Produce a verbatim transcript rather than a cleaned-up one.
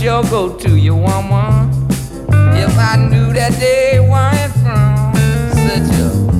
sure go to you, woman. If I knew that they weren't from such a